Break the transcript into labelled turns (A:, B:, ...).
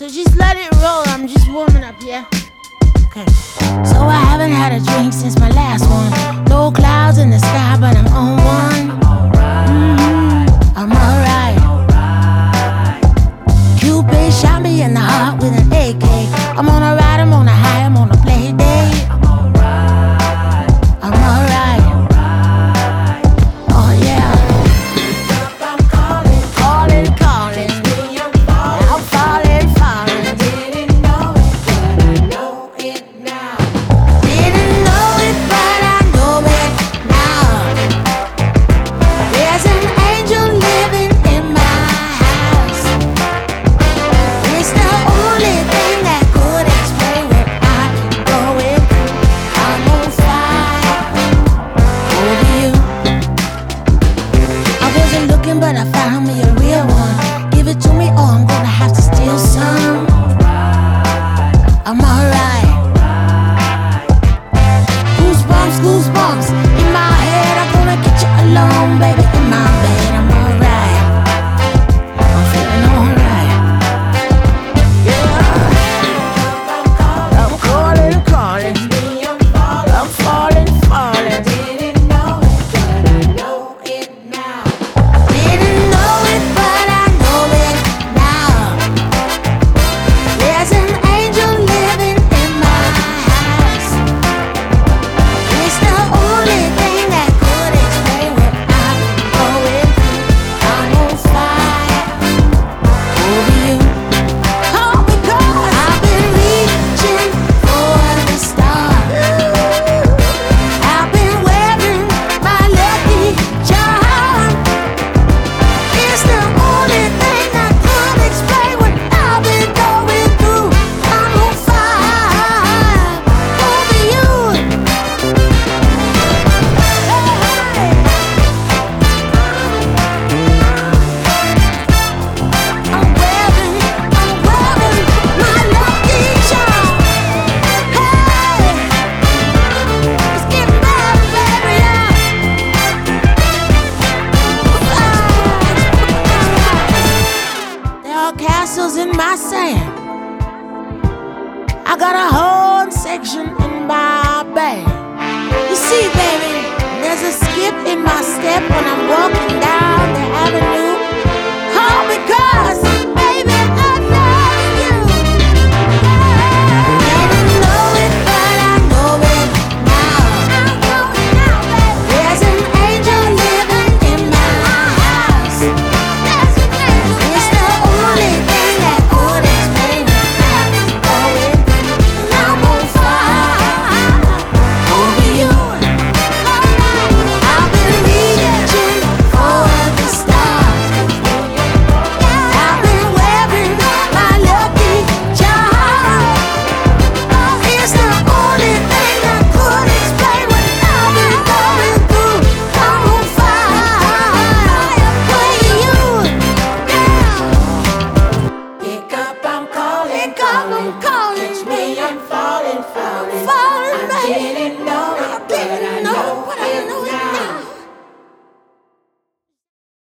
A: So just let it roll, I'm just warming up, yeah? Okay. So I haven't had a drink since my last one. No clouds in the sky, but I'm on one. I'm alright. Cupid shot me in the heart with an AK. I'm on a ride, I'm on a high, I'm on a play day. I'm alright. Oh yeah. I'm calling, calling, calling. I'm falling, falling. Didn't know it, but I know it now. Didn't know it, but I know it now. There's an angel living in my house. It's the only thing that could explain what I've been going through. I'm on fire over you. I wasn't looking, but I found me a real one. Give it to me, or I'm gonna have to steal some. I'm alright. Goosebumps, goosebumps in my head. I'm gonna get you alone, baby, in my bed. I'm alright. I'm feeling alright. Yeah. I'm calling, calling. I'm falling, falling. Didn't know it, but I know it now. Didn't know it, but I know it now. There's an angel living in my house. It's the only thing that could explain what I've been going through. I'm on fire over you. Oh, because I've been reaching for the stars. I've been wearing my lucky charm. It's the only thing that could explain what I've been going through. I'm on fire over you. I'm wearing my lucky charm. Hey, it's getting better, baby. There are castles in my sand. I got a whole section